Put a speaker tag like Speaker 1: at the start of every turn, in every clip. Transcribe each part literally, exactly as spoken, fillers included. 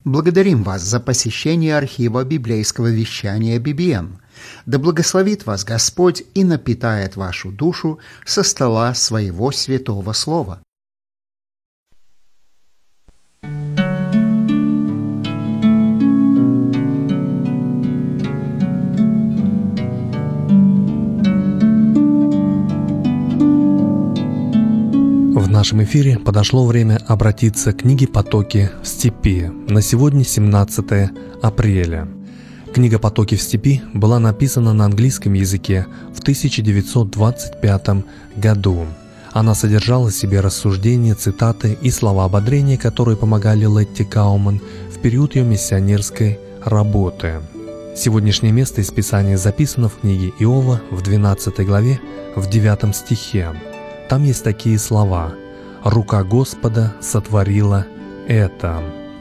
Speaker 1: Благодарим вас за посещение архива библейского вещания би би эм. Да благословит вас Господь и напитает вашу душу со стола своего святого слова.
Speaker 2: В нашем эфире подошло время обратиться к книге «Потоки в степи». На сегодня семнадцатое апреля. Книга «Потоки в степи» была написана на английском языке в тысяча девятьсот двадцать пятом году. Она содержала в себе рассуждения, цитаты и слова ободрения, которые помогали Летти Кауман в период ее миссионерской работы. Сегодняшнее место из Писания записано в книге Иова в двенадцатой главе в девятом стихе. Там есть такие слова: «Рука Господа сотворила это».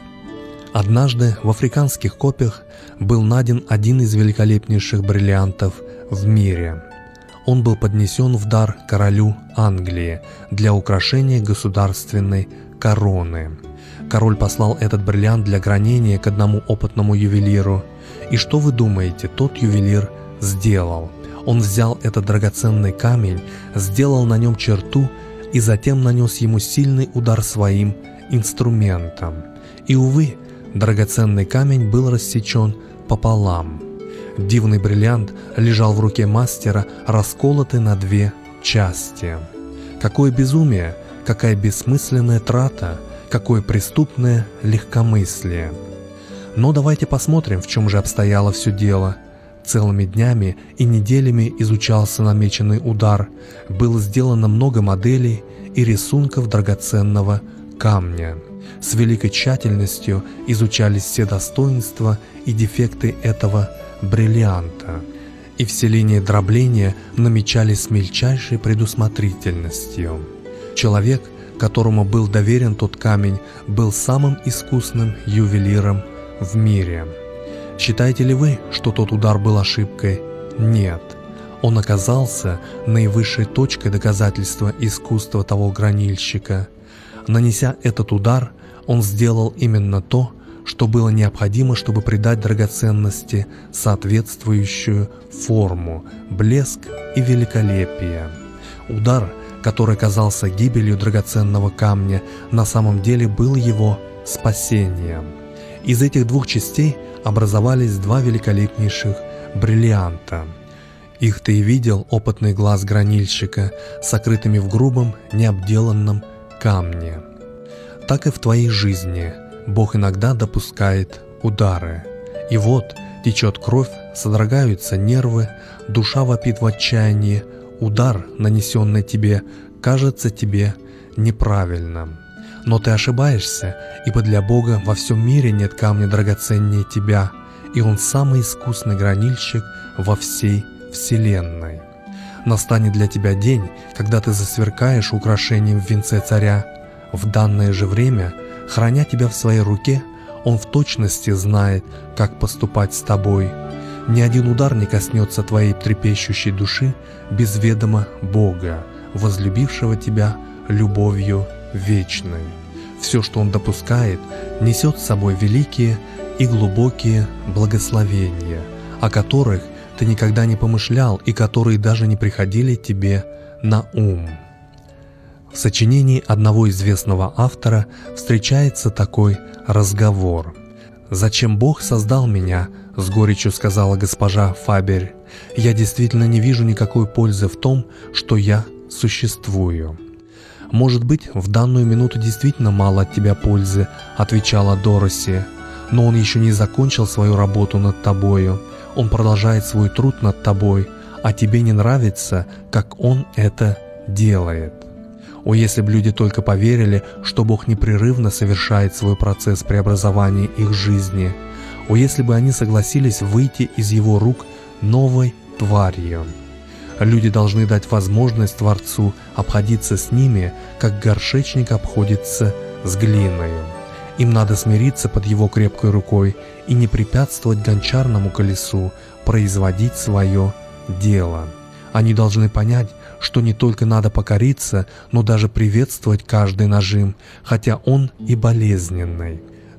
Speaker 2: Однажды в африканских копиях был найден один из великолепнейших бриллиантов в мире. Он был поднесен в дар королю Англии для украшения государственной короны. Король послал этот бриллиант для гранения к одному опытному ювелиру. И что вы думаете, тот ювелир сделал? Он взял этот драгоценный камень, сделал на нем черту и затем нанес ему сильный удар своим инструментом. И, увы, драгоценный камень был рассечен пополам. Дивный бриллиант лежал в руке мастера, расколотый на две части. Какое безумие, какая бессмысленная трата, какое преступное легкомыслие. Но давайте посмотрим, в чем же обстояло все дело. Целыми днями и неделями изучался намеченный удар, было сделано много моделей и рисунков драгоценного камня. С великой тщательностью изучались все достоинства и дефекты этого бриллианта, и все линии дробления намечались с мельчайшей предусмотрительностью. Человек, которому был доверен тот камень, был самым искусным ювелиром в мире. Считаете ли вы, что тот удар был ошибкой? Нет. Он оказался наивысшей точкой доказательства искусства того гранильщика. Нанеся этот удар, он сделал именно то, что было необходимо, чтобы придать драгоценности соответствующую форму, блеск и великолепие. Удар, который казался гибелью драгоценного камня, на самом деле был его спасением. Из этих двух частей образовались два великолепнейших бриллианта. Их-то и видел опытный глаз гранильщика, сокрытыми в грубом, необделанном камне. Так и в твоей жизни Бог иногда допускает удары. И вот течет кровь, содрогаются нервы, душа вопит в отчаянии, удар, нанесенный тебе, кажется тебе неправильным. Но ты ошибаешься, ибо для Бога во всем мире нет камня драгоценнее тебя, и Он самый искусный гранильщик во всей вселенной. Настанет для тебя день, когда ты засверкаешь украшением в венце царя. В данное же время, храня тебя в своей руке, Он в точности знает, как поступать с тобой. Ни один удар не коснется твоей трепещущей души без ведома Бога, возлюбившего тебя любовью вечной. Все, что Он допускает, несет с собой великие и глубокие благословения, о которых ты никогда не помышлял и которые даже не приходили тебе на ум. В сочинении одного известного автора встречается такой разговор. «Зачем Бог создал меня?» — с горечью сказала госпожа Фабер. «Я действительно не вижу никакой пользы в том, что я существую». «Может быть, в данную минуту действительно мало от тебя пользы», — отвечала Дороси. «Но Он еще не закончил свою работу над тобою. Он продолжает свой труд над тобой, а тебе не нравится, как Он это делает». О, если бы люди только поверили, что Бог непрерывно совершает свой процесс преобразования их жизни. О, если бы они согласились выйти из Его рук новой тварью. Люди должны дать возможность Творцу обходиться с ними, как горшечник обходится с глиною. Им надо смириться под Его крепкой рукой и не препятствовать гончарному колесу производить свое дело. Они должны понять, что не только надо покориться, но даже приветствовать каждый нажим, хотя он и болезненный.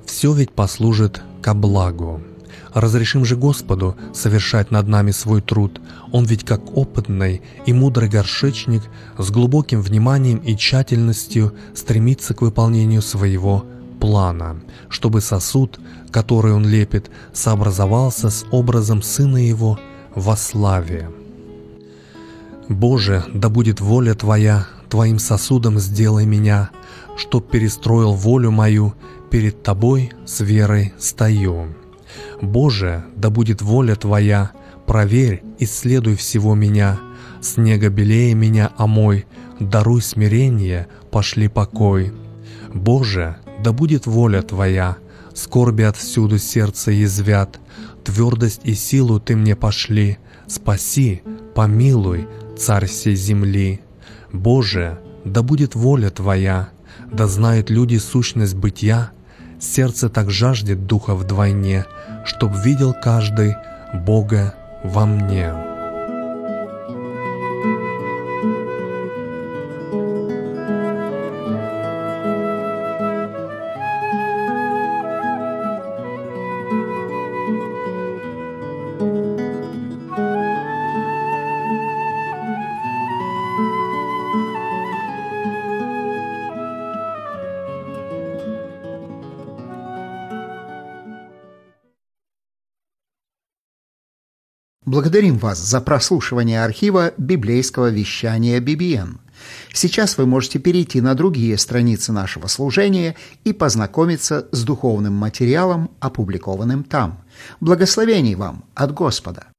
Speaker 2: все ведь послужит ко благу. Разрешим же Господу совершать над нами свой труд. Он ведь как опытный и мудрый горшечник с глубоким вниманием и тщательностью стремится к выполнению своего плана, чтобы сосуд, который он лепит, сообразовался с образом Сына Его во славе. Боже, да будет воля Твоя, Твоим сосудом сделай меня, чтоб перестроил волю мою, перед Тобой с верой стою. Боже, да будет воля Твоя, проверь, исследуй всего меня, снега белее меня омой, даруй смирение, пошли покой. Боже, да будет воля Твоя, скорби отвсюду сердце язвят, твердость и силу Ты мне пошли, спаси, помилуй, Царь всей земли. Боже, да будет воля Твоя, да знают люди сущность бытия, сердце так жаждет Духа вдвойне, чтоб видел каждый Бога во мне.
Speaker 1: Благодарим вас за прослушивание архива библейского вещания би би эн. Сейчас вы можете перейти на другие страницы нашего служения и познакомиться с духовным материалом, опубликованным там. Благословений вам от Господа!